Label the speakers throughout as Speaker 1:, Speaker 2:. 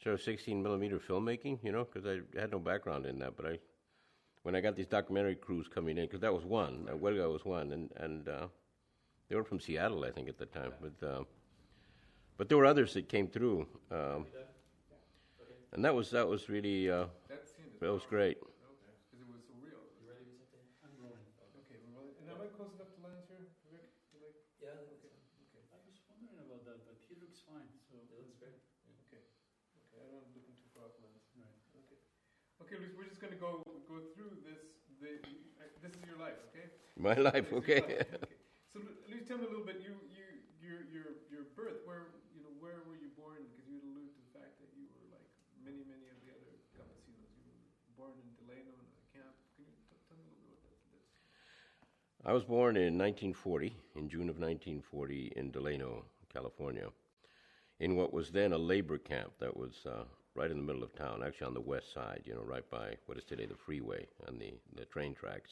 Speaker 1: sort of 16 millimeter filmmaking, because I had no background in that. But when I got these documentary crews coming in, because that was one, Huelga was one, and they were from Seattle, I think, at the time. But there were others that came through, and that was really that was great.
Speaker 2: Okay, because it was so real. You ready to set the? I'm rolling. Okay, we're rolling. And am I close enough to Lance here, Rick?
Speaker 3: Yeah,
Speaker 2: okay.
Speaker 3: I was wondering about that, but he looks fine. So
Speaker 2: it looks great. Yeah. Okay. I don't want to look too far off Lance.
Speaker 3: Right.
Speaker 2: Okay. Okay, Luis, we're just going to go through this. This is your life, okay?
Speaker 1: My life, okay.
Speaker 2: Okay. So, Luis, tell me a little bit. Your birth. Where were you born? Because you alluded to the fact that you were like many of the other campesinos. You were born in Delano in a camp. Can you tell me a little bit about that?
Speaker 1: I was born in 1940, in June of 1940, in Delano, California, in what was then a labor camp that was right in the middle of town, actually on the west side, right by what is today the freeway and the train tracks.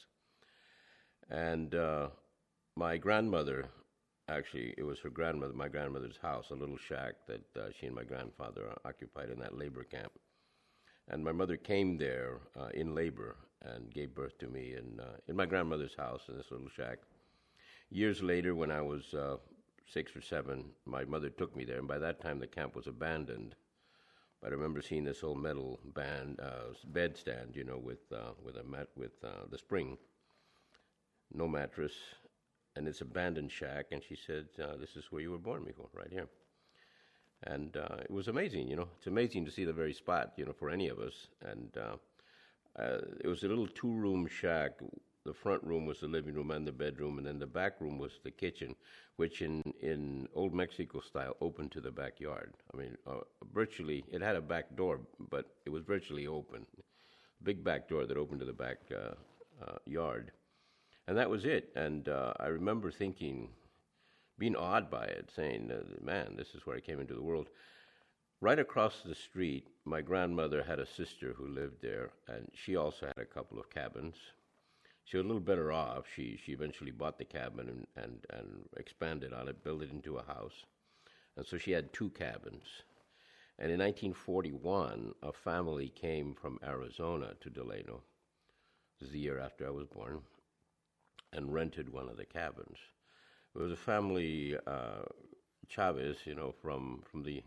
Speaker 1: And my grandmother, actually, it was my grandmother's house, a little shack that she and my grandfather occupied in that labor camp. And my mother came there in labor and gave birth to me in my grandmother's house in this little shack. Years later, when I was 6 or 7, my mother took me there, and by that time the camp was abandoned. But I remember seeing this old metal bed stand, with the spring, no mattress, and it's abandoned shack. And she said, "This is where you were born, mijo, right here." And it was amazing, It's amazing to see the very spot, for any of us. And it was a little 2-room shack. The front room was the living room and the bedroom, and then the back room was the kitchen, which in old Mexico style opened to the backyard. I mean, virtually, it had a back door, but it was virtually open. Big back door that opened to the back yard. And that was it. And I remember thinking, being awed by it, saying, man, this is where I came into the world. Right across the street, my grandmother had a sister who lived there, and she also had a couple of cabins. She was a little better off. She eventually bought the cabin and expanded on it, built it into a house. And so she had 2 cabins. And in 1941, a family came from Arizona to Delano. This is the year after I was born, and rented one of the cabins. It was a family, Chavez, from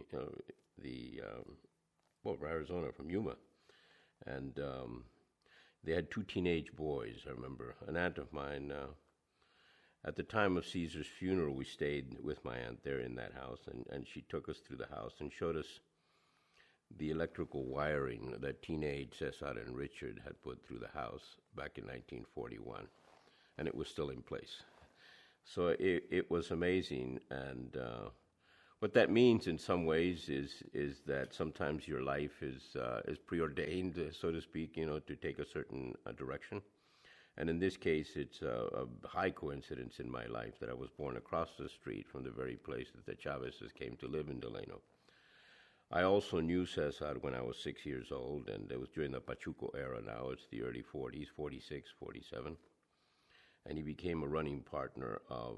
Speaker 1: Arizona, from Yuma. And they had 2 teenage boys, I remember. An aunt of mine, at the time of Caesar's funeral, we stayed with my aunt there in that house, and she took us through the house and showed us the electrical wiring that teenage Cesar and Richard had put through the house back in 1941, and it was still in place. So it was amazing, and what that means in some ways is that sometimes your life is preordained, so to speak, to take a certain direction. And in this case, it's a high coincidence in my life that I was born across the street from the very place that the Chavezes came to live in Delano. I also knew Cesar when I was 6 years old, and it was during the Pachuco era now. It's the early 40s, 46, 47. And he became a running partner of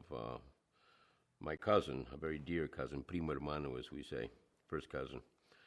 Speaker 1: my cousin, a very dear cousin, primo hermano, as we say, first cousin,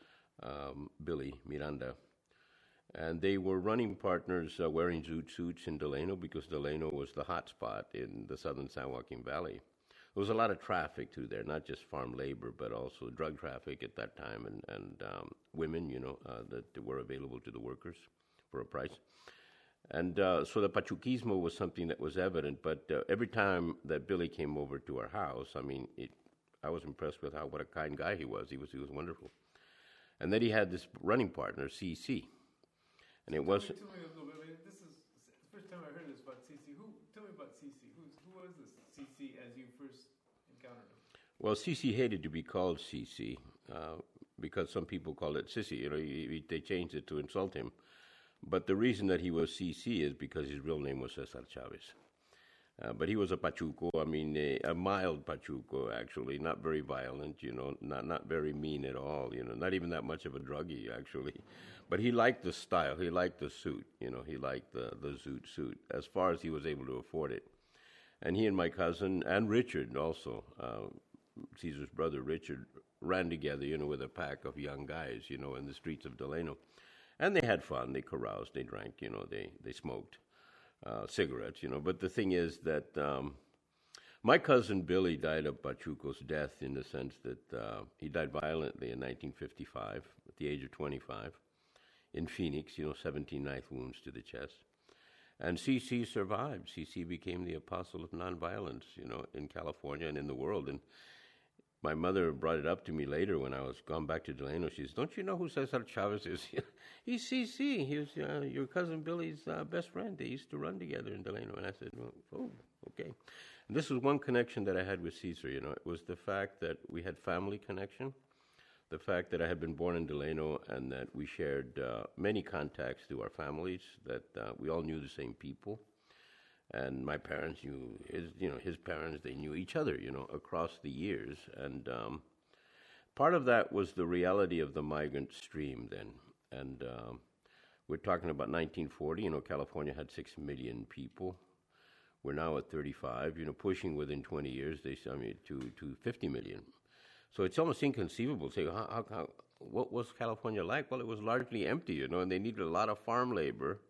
Speaker 1: Billy Miranda. And they were running partners wearing zoot suits in Delano because Delano was the hot spot in the southern San Joaquin Valley. There was a lot of traffic through there, not just farm labor, but also drug traffic at that time, and women, that were available to the workers for a price. And so the Pachuquismo was something that was evident, but every time that Billy came over to our house, I was impressed with what a kind guy he was. He was wonderful. And then he had this running partner, CC. And it was...
Speaker 2: Tell me a little bit. This is the first time I heard this about CC. Tell me about CC. Who was this CC as you first encountered him?
Speaker 1: Well, CC hated to be called CC because some people called it Sissy. They changed it to insult him. But the reason that he was CC is because his real name was Cesar Chavez. But he was a Pachuco, a mild Pachuco, actually, not very violent, not very mean at all, not even that much of a druggie, actually. But he liked the style, he liked the suit, he liked the zoot suit, as far as he was able to afford it. And he and my cousin, and Richard also, Caesar's brother Richard, ran together, with a pack of young guys, in the streets of Delano. And they had fun. They caroused. They drank. They smoked cigarettes. But the thing is that my cousin Billy died of Pachuco's death in the sense that he died violently in 1955 at the age of 25 in Phoenix. 17 knife wounds to the chest. And CC survived. CC became the apostle of nonviolence, in California and in the world. And my mother brought it up to me later when I was gone back to Delano. She says, "Don't you know who Cesar Chavez is?" He's CC. He was your cousin Billy's best friend. They used to run together in Delano. And I said, "Well, oh, okay." And this was one connection that I had with Cesar. It was the fact that we had family connection, the fact that I had been born in Delano and that we shared many contacts through our families, that we all knew the same people. And my parents knew his parents, they knew each other, across the years. And part of that was the reality of the migrant stream then. And we're talking about 1940, California had 6 million people. We're now at 35, pushing within 20 years, to 50 million. So it's almost inconceivable to say, what was California like? Well, it was largely empty, and they needed a lot of farm labor,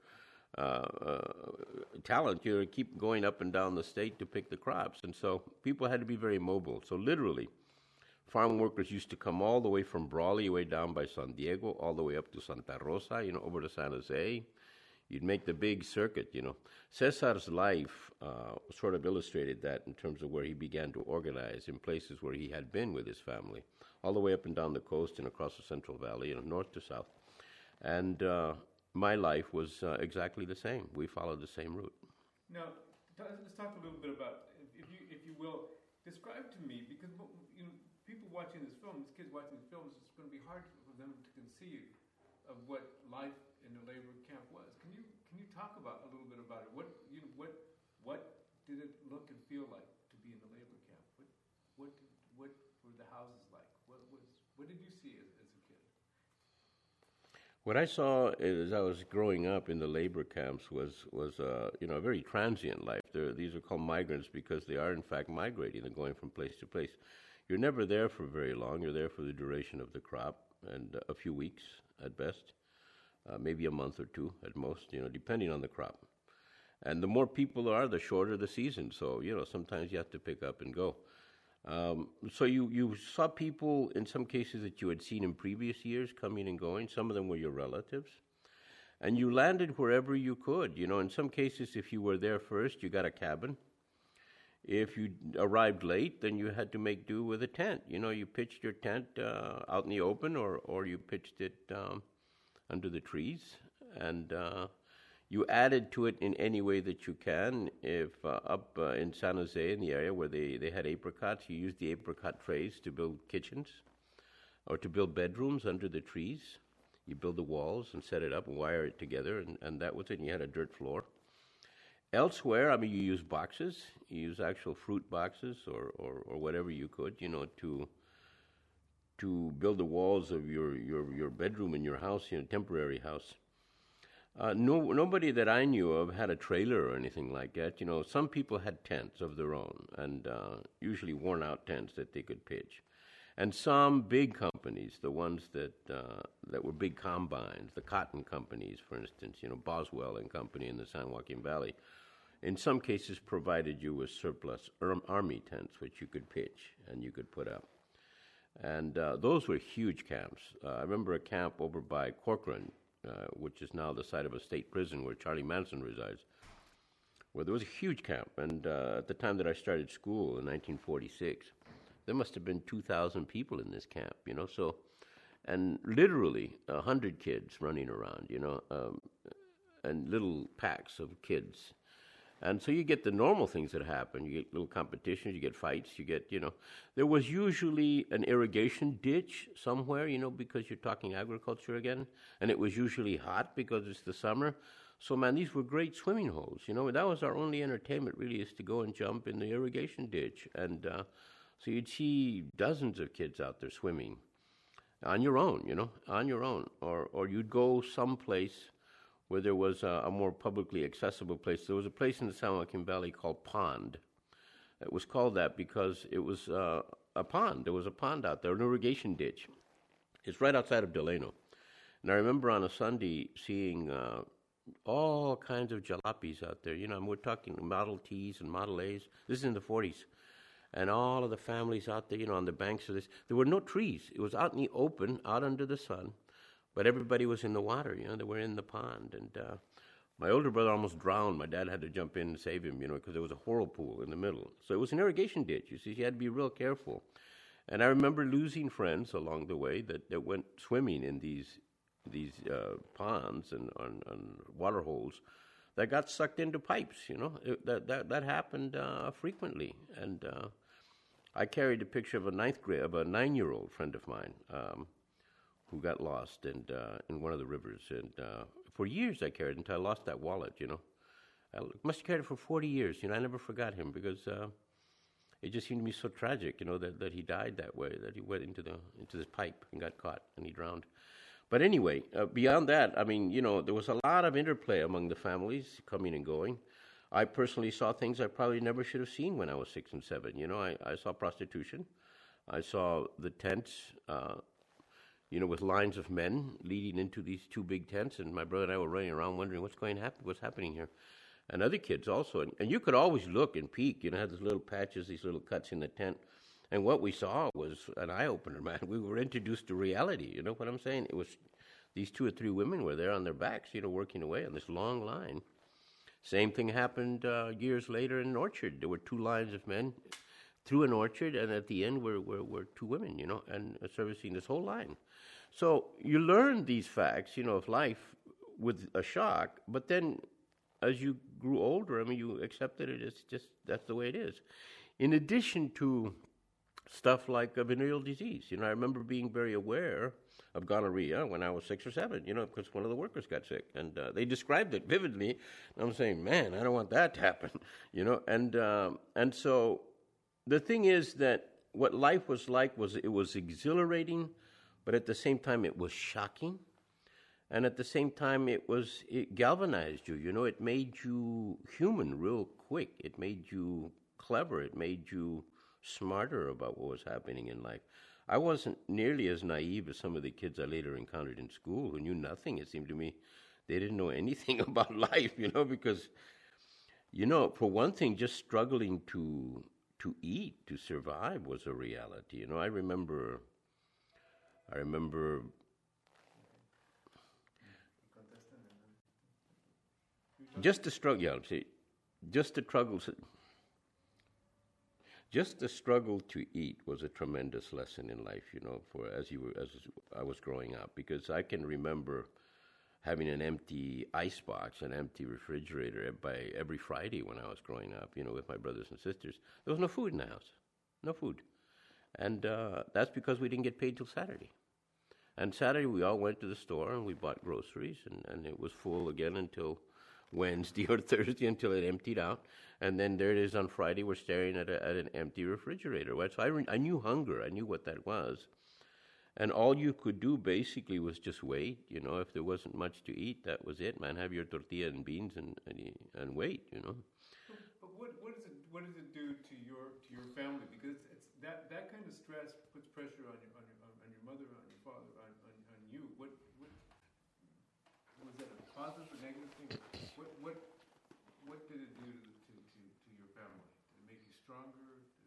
Speaker 1: talent, to keep going up and down the state to pick the crops. And so people had to be very mobile. So literally, farm workers used to come all the way from Brawley, way down by San Diego, all the way up to Santa Rosa, over to San Jose. You'd make the big circuit, Cesar's life sort of illustrated that in terms of where he began to organize in places where he had been with his family, all the way up and down the coast and across the Central Valley, north to south. And my life was exactly the same. We followed the same route.
Speaker 2: Now, let's talk a little bit about, if you will, describe to me, because people watching this film, these kids watching this film, it's going to be hard for them to conceive of what life in the labor camp was. Can you talk about a little bit about it? What did it look and feel like to be in the labor camp? What were the houses like? What did you see as a kid?
Speaker 1: What I saw as I was growing up in the labor camps was a very transient life. These are called migrants because they are in fact migrating. They're going from place to place. You're never there for very long. You're there for the duration of the crop and a few weeks at best. Maybe a month or two at most, depending on the crop. And the more people there are, the shorter the season. So, sometimes you have to pick up and go. So you saw people, in some cases, that you had seen in previous years coming and going. Some of them were your relatives. And you landed wherever you could. In some cases, if you were there first, you got a cabin. If you arrived late, then you had to make do with a tent. You pitched your tent out in the open or you pitched it under the trees, and you added to it in any way that you can. If up in San Jose, in the area where they had apricots, you used the apricot trays to build kitchens or to build bedrooms under the trees. You build the walls and set it up and wire it together, and that was it. And you had a dirt floor. Elsewhere, you use boxes. You use actual fruit boxes or whatever you could, to build the walls of your bedroom in your house, temporary house. Nobody that I knew of had a trailer or anything like that. Some people had tents of their own, and usually worn-out tents that they could pitch. And some big companies, the ones that were big combines, the cotton companies, for instance, Boswell and Company in the San Joaquin Valley, in some cases provided you with surplus army tents, which you could pitch and you could put up. And those were huge camps. I remember a camp over by Corcoran, which is now the site of a state prison where Charlie Manson resides, where there was a huge camp. And at the time that I started school in 1946, there must have been 2,000 people in this camp, So, and literally 100 kids running around, and little packs of kids. And so you get the normal things that happen. You get little competitions, you get fights, you get, There was usually an irrigation ditch somewhere, because you're talking agriculture again. And it was usually hot because it's the summer. So, man, these were great swimming holes. That was our only entertainment, really, is to go and jump in the irrigation ditch. And so you'd see dozens of kids out there swimming on your own, on your own. Or you'd go someplace where there was a more publicly accessible place. There was a place in the San Joaquin Valley called Pond. It was called that because it was a a pond. There was a pond out there, an irrigation ditch. It's right outside of Delano. And I remember on a Sunday seeing all kinds of jalopies out there. And we're talking Model Ts and Model As. This is in the 40s. And all of the families out there, on the banks of this. There were no trees. It was out in the open, out under the sun. But everybody was in the water, they were in the pond. And my older brother almost drowned. My dad had to jump in and save him, because there was a whirlpool in the middle. So it was an irrigation ditch. You see, you had to be real careful. And I remember losing friends along the way that went swimming in these ponds and on water holes that got sucked into pipes. That happened frequently. And I carried a picture of a 9-year-old friend of mine who got lost in one of the rivers. And for years I carried it until I lost that wallet. I must have carried it for 40 years. I never forgot him because it just seemed to me so tragic. That he died that way. That he went into this pipe and got caught and he drowned. But anyway, beyond that, there was a lot of interplay among the families coming and going. I personally saw things I probably never should have seen when I was 6 and 7. I saw prostitution. I saw the tents, with lines of men leading into these 2 big tents, and my brother and I were running around wondering what's happening here. And other kids also. And you could always look and peek, had these little patches, these little cuts in the tent. And what we saw was an eye-opener, man. We were introduced to reality, you know what I'm saying? It was these 2 or 3 women were there on their backs, working away on this long line. Same thing happened years later in an orchard. There were 2 lines of men through an orchard, and at the end were 2 women, and servicing this whole line. So you learn these facts, of life with a shock, but then as you grew older, you accepted it. It's just, that's the way it is. In addition to stuff like venereal disease. I remember being very aware of gonorrhea when I was 6 or 7, because one of the workers got sick. And they described it vividly. And I'm saying, man, I don't want that to happen, And so the thing is that what life was like was it was exhilarating, but at the same time it was shocking. And at the same time it galvanized you, it made you human real quick. It made you clever. It made you smarter about what was happening in life. I wasn't nearly as naive as some of the kids I later encountered in school who knew nothing. It seemed to me they didn't know anything about life, because, for one thing, just struggling to eat, to survive was a reality. I remember just the struggle, Just the struggle to eat was a tremendous lesson in life, as I was growing up, because I can remember having an empty icebox, an empty refrigerator by every Friday when I was growing up, with my brothers and sisters. There was no food in the house, no food. And that's because we didn't get paid till Saturday. And Saturday we all went to the store and we bought groceries, and it was full again until Wednesday or Thursday until it emptied out. And then there it is on Friday. We're staring at an empty refrigerator. Right? So I knew hunger. I knew what that was. And all you could do basically was just wait. If there wasn't much to eat, that was it, man. Have your tortilla and beans and wait.
Speaker 2: But what does it do to your family? Because it's that kind of stress puts pressure on your mother, on your father, on you. What was that, a positive or negative thing? What did it do to your family? Did it make you stronger?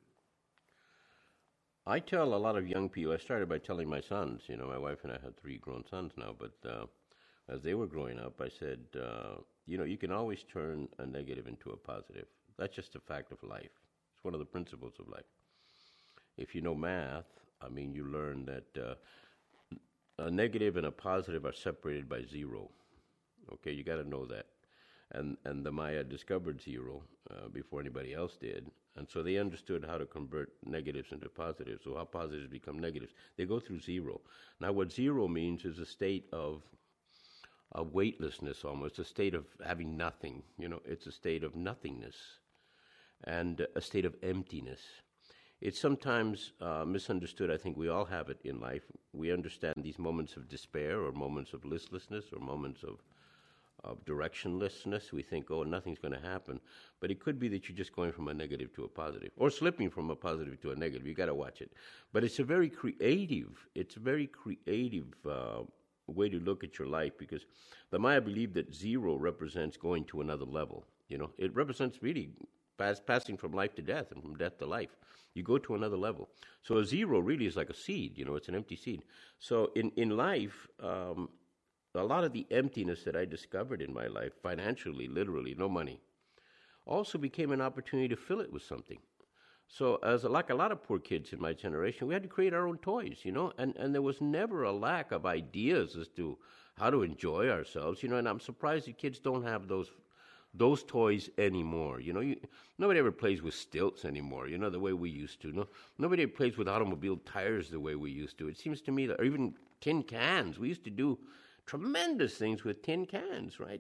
Speaker 1: I tell a lot of young people, I started by telling my sons, my wife and I have 3 grown sons now, but as they were growing up, I said, you can always turn a negative into a positive. That's just a fact of life. It's one of the principles of life. If you know math, you learn that a negative and a positive are separated by 0. Okay, you got to know that. And the Maya discovered 0 before anybody else did. And so they understood how to convert negatives into positives. So how positives become negatives. They go through 0. Now what 0 means is a state of weightlessness almost, a state of having nothing. It's a state of nothingness and a state of emptiness. It's sometimes misunderstood. I think we all have it in life. We understand these moments of despair or moments of listlessness or moments of directionlessness. We think, oh, nothing's going to happen. But it could be that you're just going from a negative to a positive, or slipping from a positive to a negative. You got to watch it. But it's a very creative way to look at your life, because the Maya believed that zero represents going to another level. You know, it represents really passing from life to death and from death to life. You go to another level. So a zero really is like a seed. You know, it's an empty seed. So in life, a lot of the emptiness that I discovered in my life, financially, literally, no money, also became an opportunity to fill it with something. So like a lot of poor kids in my generation, we had to create our own toys, you know, and there was never a lack of ideas as to how to enjoy ourselves, you know, and I'm surprised that kids don't have those toys anymore. You know, nobody ever plays with stilts anymore, you know, the way we used to. No, nobody plays with automobile tires the way we used to. It seems to me that, or even tin cans. We used to do tremendous things with tin cans, right?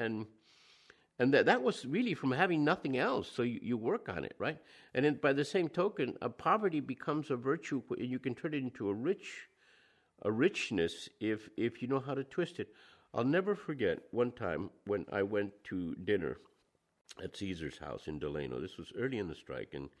Speaker 1: And that was really from having nothing else. So you work on it, right? And then by the same token, poverty becomes a virtue, and you can turn it into a richness if you know how to twist it. I'll never forget one time when I went to dinner at Caesar's house in Delano. This was early in the strike, and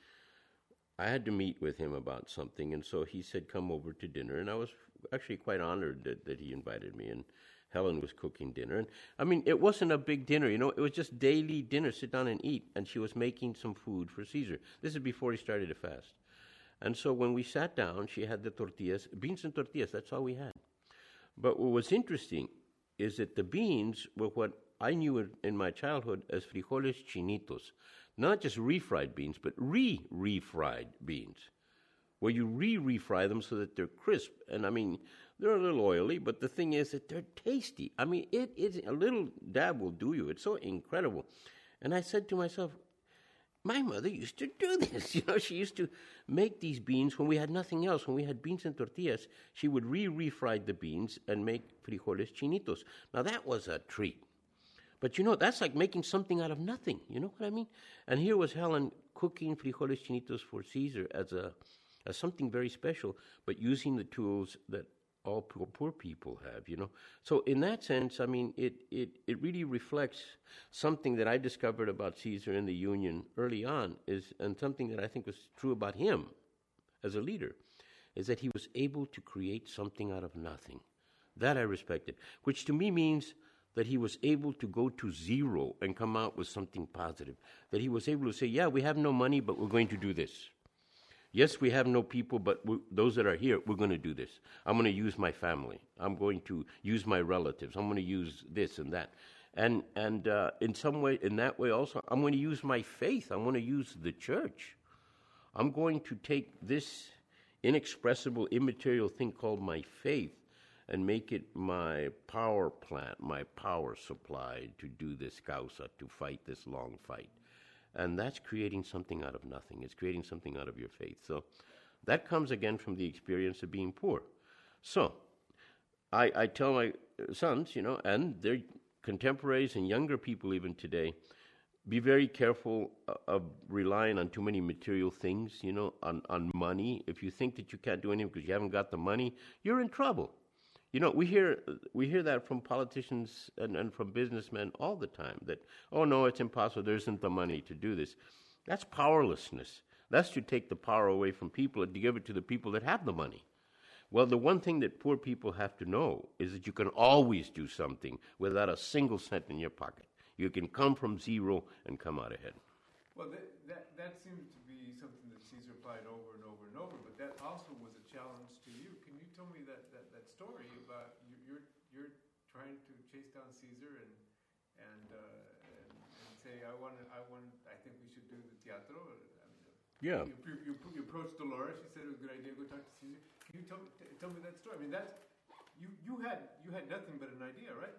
Speaker 1: I had to meet with him about something. And so he said, come over to dinner. And I was actually quite honored that he invited me. And Helen was cooking dinner. And I mean, it wasn't a big dinner, you know. It was just daily dinner, sit down and eat. And she was making some food for Caesar. This is before he started to fast. And so when we sat down, she had the tortillas, beans and tortillas. That's all we had. But what was interesting is that the beans were what I knew in my childhood as frijoles chinitos. Not just refried beans, but refried beans, where you refry them so that they're crisp. And I mean, they're a little oily, but the thing is that they're tasty. I mean, it is a little dab will do you. It's so incredible. And I said to myself, my mother used to do this. You know, she used to make these beans when we had nothing else. When we had beans and tortillas, she would refry the beans and make frijoles chinitos. Now, that was a treat. But, you know, that's like making something out of nothing. You know what I mean? And here was Helen cooking frijoles chinitos for Caesar as something very special, but using the tools that all poor people have, you know. So in that sense, I mean, it really reflects something that I discovered about Caesar in the Union early on, and something that I think was true about him as a leader, is that he was able to create something out of nothing. That I respected, which to me means that he was able to go to zero and come out with something positive. That he was able to say, yeah, we have no money, but we're going to do this. Yes, we have no people, but those that are here, we're going to do this. I'm going to use my family. I'm going to use my relatives. I'm going to use this and that. And in some way, in that way also, I'm going to use my faith. I'm going to use the church. I'm going to take this inexpressible, immaterial thing called my faith and make it my power plant, my power supply to do this causa, to fight this long fight. And that's creating something out of nothing. It's creating something out of your faith. So that comes again from the experience of being poor. So I tell my sons, you know, and their contemporaries and younger people even today, be very careful of relying on too many material things, you know, on money. If you think that you can't do anything because you haven't got the money, you're in trouble. You know, we hear that from politicians and from businessmen all the time, that, oh, no, it's impossible, there isn't the money to do this. That's powerlessness. That's to take the power away from people and to give it to the people that have the money. Well, the one thing that poor people have to know is that you can always do something without a single cent in your pocket. You can come from zero and come out ahead.
Speaker 2: Well, that seems to be something that Caesar applied over and over and over, but that also was a challenge to you. Can you tell me that story about you're trying to chase down Caesar and say I think we should do the teatro? I mean,
Speaker 1: yeah.
Speaker 2: You approached Dolores. She said it was a good idea to go talk to Caesar. Can you tell me that story? I mean, that's you had nothing but an idea, right?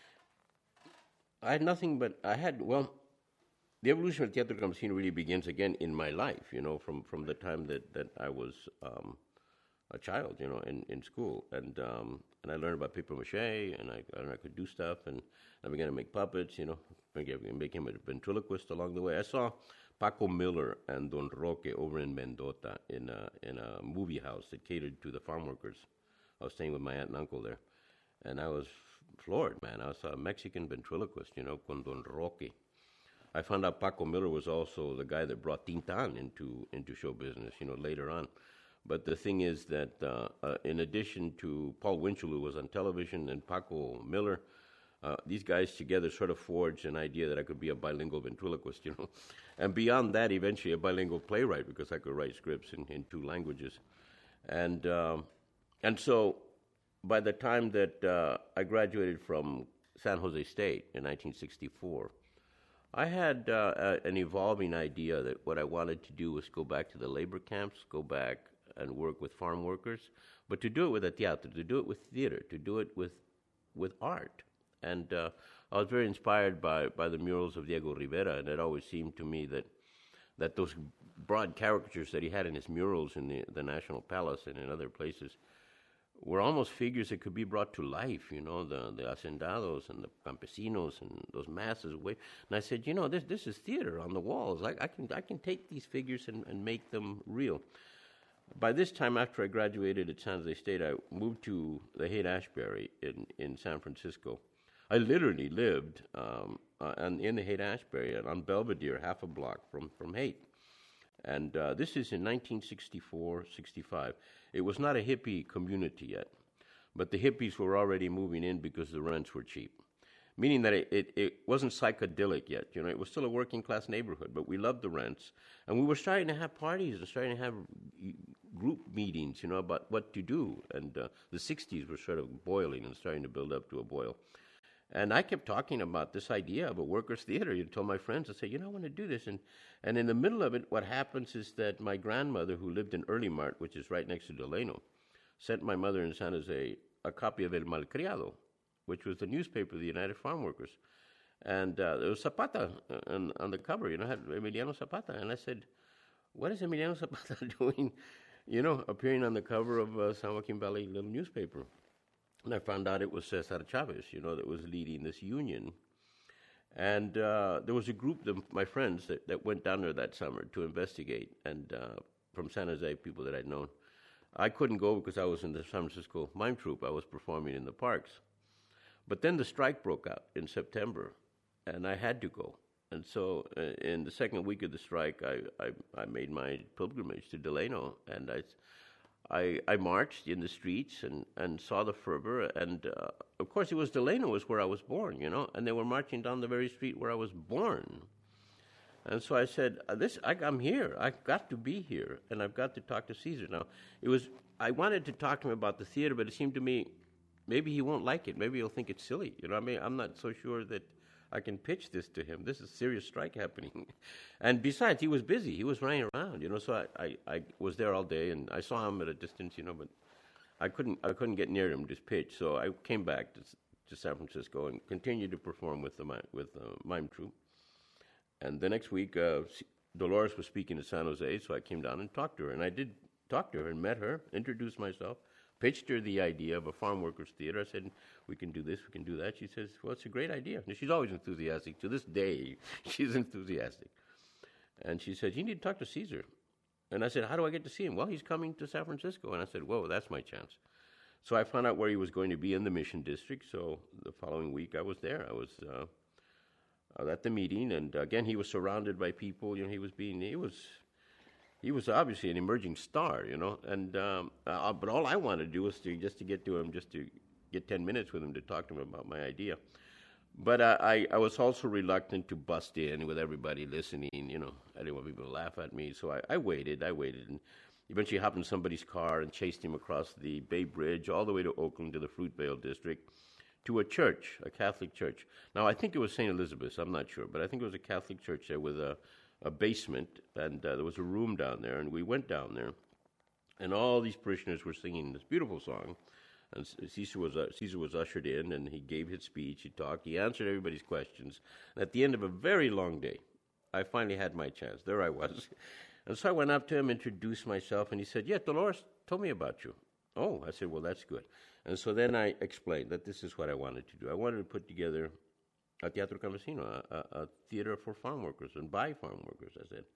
Speaker 1: I had nothing, but the evolution of Teatro Campesino really begins again in my life, you know, from the time that I was a child, you know, in school. And I learned about paper mache, and I learned I could do stuff, and I began to make puppets, you know, became a ventriloquist along the way. I saw Paco Miller and Don Roque over in Mendota in a movie house that catered to the farm workers. I was staying with my aunt and uncle there. And I was floored, man. I was a Mexican ventriloquist, con Don Roque. I found out Paco Miller was also the guy that brought Tintan into show business, later on. But the thing is that in addition to Paul Winchell, who was on television, and Paco Miller, these guys together sort of forged an idea that I could be a bilingual ventriloquist, And beyond that, eventually a bilingual playwright, because I could write scripts in two languages. And so by the time that I graduated from San Jose State in 1964, I had an evolving idea that what I wanted to do was go back to the labor camps, go back and work with farm workers, but to do it with a teatro, to do it with theater, to do it with art. And I was very inspired by the murals of Diego Rivera, and it always seemed to me that those broad caricatures that he had in his murals in the National Palace and in other places were almost figures that could be brought to life, the hacendados and the campesinos and those masses away. And I said, this is theater on the walls. I can take these figures and make them real. By this time, after I graduated at San Jose State, I moved to the Haight-Ashbury in San Francisco. I literally lived in the Haight-Ashbury and on Belvedere, half a block from Haight. And this is in 1964, 65. It was not a hippie community yet, but the hippies were already moving in because the rents were cheap, meaning that it wasn't psychedelic yet. It was still a working class neighborhood, but we loved the rents. And we were starting to have parties and starting to have group meetings, about what to do. And the 60s were sort of boiling and starting to build up to a boil. And I kept talking about this idea of a workers' theater. You told my friends, I said, I want to do this. And in the middle of it, what happens is that my grandmother, who lived in Early Mart, which is right next to Delano, sent my mother in San Jose a copy of El Malcriado, which was the newspaper of the United Farm Workers. And there was Zapata on the cover, had Emiliano Zapata. And I said, what is Emiliano Zapata doing, appearing on the cover of San Joaquin Valley little newspaper? And I found out it was Cesar Chavez, that was leading this union. And there was a group of my friends that went down there that summer to investigate, and from San Jose, people that I'd known. I couldn't go because I was in the San Francisco Mime Troupe. I was performing in the parks. But then the strike broke out in September, and I had to go. And so in the second week of the strike, I made my pilgrimage to Delano, and I marched in the streets and saw the fervor, and of course it was Delano was where I was born, and they were marching down the very street where I was born. And so I said, I'm here. I've got to be here, and I've got to talk to Caesar. Now, I wanted to talk to him about the theater, but it seemed to me maybe he won't like it. Maybe he'll think it's silly. I'm not so sure that I can pitch this to him. This is a serious strike happening. And besides, he was busy. He was running around, so I was there all day, and I saw him at a distance, but I couldn't get near him to pitch. So I came back to San Francisco and continued to perform with the Mime Troupe. And the next week, Dolores was speaking at San Jose, so I came down and talked to her. And I did talk to her and met her, introduced myself, pitched her the idea of a farm workers theater. I said, we can do this, we can do that. She says, well, it's a great idea. And she's always enthusiastic. To this day, she's enthusiastic. And she said, you need to talk to Caesar. And I said, how do I get to see him? Well, he's coming to San Francisco. And I said, whoa, that's my chance. So I found out where he was going to be in the Mission District. So the following week, I was there. I was at the meeting. And again, he was surrounded by people. He was obviously an emerging star, and but all I wanted to do was to get to him, just to get 10 minutes with him to talk to him about my idea. But I was also reluctant to bust in with everybody listening, I didn't want people to laugh at me, so I waited, and eventually hopped in somebody's car and chased him across the Bay Bridge all the way to Oakland to the Fruitvale District to a church, a Catholic church. Now, I think it was St. Elizabeth's, I'm not sure, but I think it was a Catholic church there with a basement, and there was a room down there, and we went down there, and all these parishioners were singing this beautiful song, and Caesar was ushered in, and he gave his speech, he talked, he answered everybody's questions, and at the end of a very long day, I finally had my chance. There I was, and so I went up to him, introduced myself, and he said, yeah, Dolores told me about you. Oh, I said, well, that's good. And so then I explained that this is what I wanted to do. I wanted to put together a Teatro Campesino, a theater for farm workers and by farm workers, I said.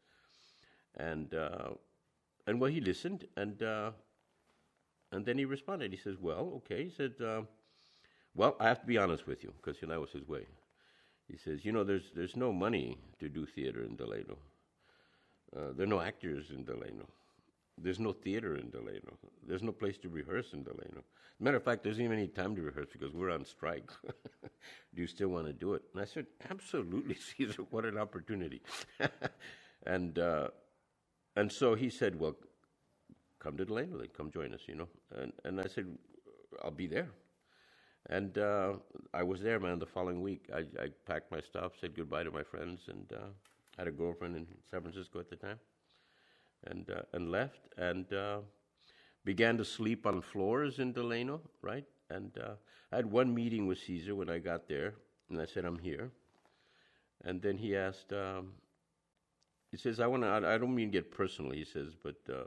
Speaker 1: And well, he listened, and then he responded. He says, well, okay. He said, Well, I have to be honest with you, because that was his way. He says, there's no money to do theater in Delano. There are no actors in Delano. There's no theater in Delano. There's no place to rehearse in Delano. Matter of fact, there's even any time to rehearse because we're on strike. Do you still want to do it? And I said, absolutely, Caesar. What an opportunity. and so he said, well, come to Delano, then come join us, And I said, I'll be there. And I was there, man, the following week. I packed my stuff, said goodbye to my friends, and had a girlfriend in San Francisco at the time, and left, and began to sleep on floors in Delano, right? And I had one meeting with Caesar when I got there, and I said, I'm here. And then he asked, he says, I don't mean to get personal, he says, but do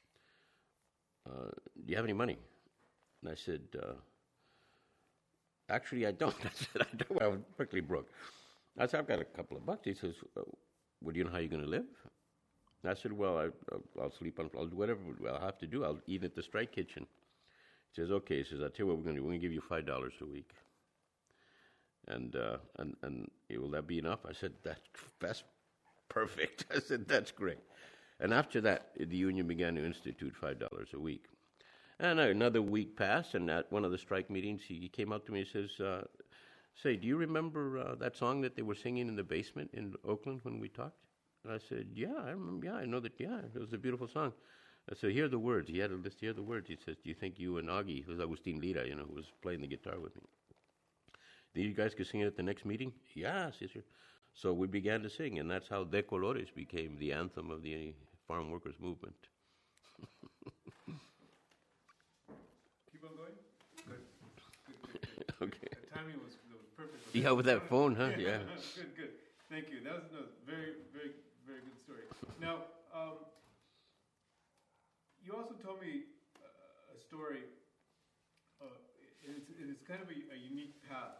Speaker 1: you have any money? And I said, actually, I don't. I said, I don't. I was quickly broke. I said, I've got a couple of bucks. He says, well, do you know how you're going to live? And I said, well, I'll sleep on, I'll do whatever I'll have to do. I'll eat at the strike kitchen. He says, okay. He says, I'll tell you what we're going to do. We're going to give you $5 a week. And will that be enough? I said, that's perfect. I said, that's great. And after that, the union began to institute $5 a week. And another week passed, and at one of the strike meetings, he came up to me and says, say, do you remember that song that they were singing in the basement in Oakland when we talked? And I said, yeah, I remember, I know that, it was a beautiful song. I said, here are the words. He had a list, here are the words. He says, do you think you and Augie, who's Agustin Lira, who was playing the guitar with me, do you guys could sing it at the next meeting? Yeah, Caesar. So we began to sing, and that's how De Colores became the anthem of the farm workers movement. Okay.
Speaker 2: The timing was perfect.
Speaker 1: Yeah, with that phone, huh? Yeah.
Speaker 2: Good. Thank you. That was very, very, very good story. Now, you also told me a story, and it's kind of a unique path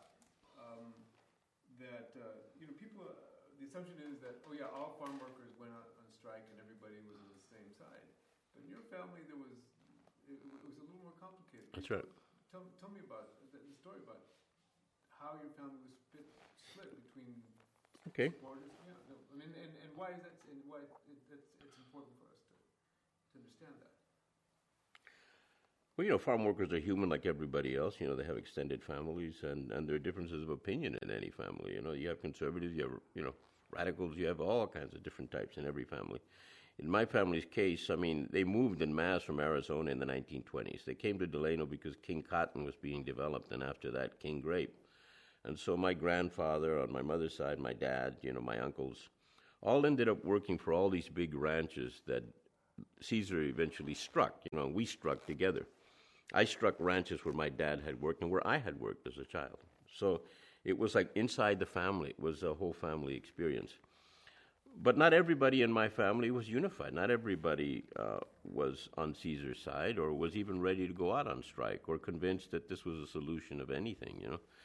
Speaker 2: that, people, the assumption is that, all farm workers went out on strike and everybody was on the same side. But in your family, it was a little more complicated.
Speaker 1: That's right.
Speaker 2: Tell me about the story about how your family was split between supporters. Yeah, no, I mean, and why is that? And why it's important for us to understand that.
Speaker 1: Well, farm workers are human like everybody else. They have extended families, and there are differences of opinion in any family. You have conservatives, you have radicals, you have all kinds of different types in every family. In my family's case, they moved en masse from Arizona in the 1920s. They came to Delano because King Cotton was being developed, and after that, King Grape. And so my grandfather, on my mother's side, my dad, my uncles, all ended up working for all these big ranches that Caesar eventually struck. We struck together. I struck ranches where my dad had worked and where I had worked as a child. So it was like inside the family. It was a whole family experience. But not everybody in my family was unified. Not everybody was on Caesar's side or was even ready to go out on strike or convinced that this was a solution of anything,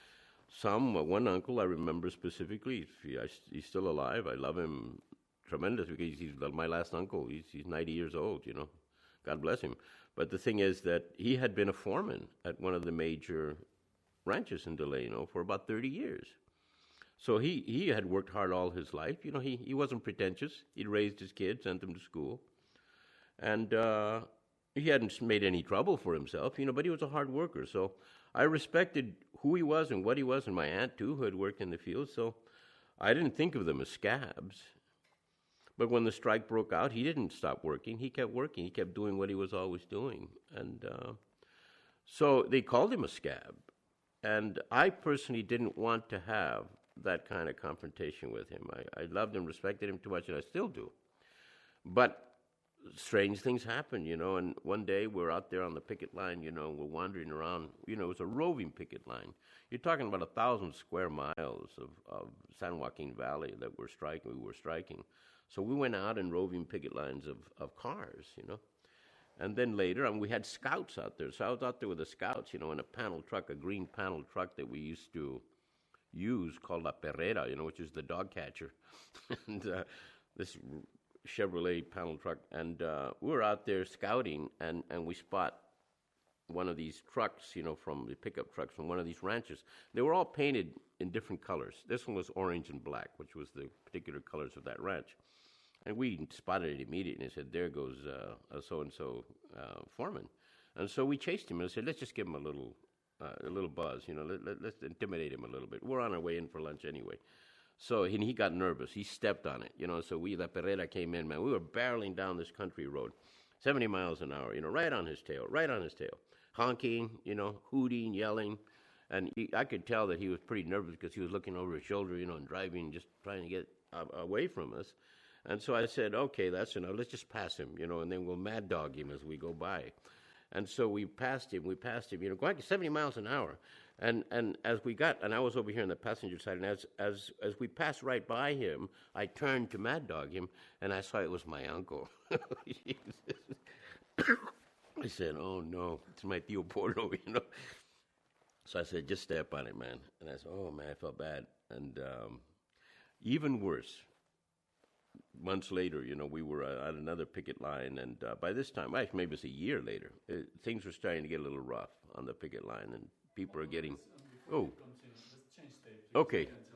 Speaker 1: one uncle I remember specifically, he's still alive. I love him tremendously because he's my last uncle. He's 90 years old, God bless him. But the thing is that he had been a foreman at one of the major ranches in Delano for about 30 years. So he had worked hard all his life. He wasn't pretentious. He'd raised his kids, sent them to school. And he hadn't made any trouble for himself, but he was a hard worker. So I respected who he was and what he was, and my aunt, too, who had worked in the field. So I didn't think of them as scabs. But when the strike broke out, he didn't stop working. He kept working. He kept doing what he was always doing. And so they called him a scab. And I personally didn't want to have that kind of confrontation with him. I loved and respected him too much, and I still do. But strange things happen, and one day we're out there on the picket line, we're wandering around. It was a roving picket line. You're talking about 1,000 square miles of San Joaquin Valley that we were striking. So we went out in roving picket lines of cars, And then later, we had scouts out there. So I was out there with the scouts, in a panel truck, a green panel truck that we used to use called La Perrera, which is the dog catcher. And this Chevrolet panel truck. And we were out there scouting, and we spot one of these trucks, from the pickup trucks from one of these ranches. They were all painted in different colors. This one was orange and black, which was the particular colors of that ranch. And we spotted it immediately and said, there goes a so-and-so foreman. And so we chased him and said, let's just give him a little buzz, let's intimidate him a little bit. We're on our way in for lunch anyway. So he got nervous. He stepped on it, So La Perrera came in, man. We were barreling down this country road, 70 miles an hour, right on his tail, honking, hooting, yelling. And I could tell that he was pretty nervous because he was looking over his shoulder, and driving, just trying to get away from us. And so I said, okay, that's enough. Let's just pass him, and then we'll mad dog him as we go by. And so we passed him, going 70 miles an hour. And as we got, and I was over here on the passenger side, and as we passed right by him, I turned to mad dog him, and I saw it was my uncle. I said, oh no, it's my tío Polo, So I said, just step on it, man. And I said, oh man, I felt bad. And even worse, months later, we were at another picket line, and by this time, actually maybe it's a year later, things were starting to get a little rough on the picket line, and people are getting.
Speaker 3: Let's change state, please.
Speaker 1: Okay.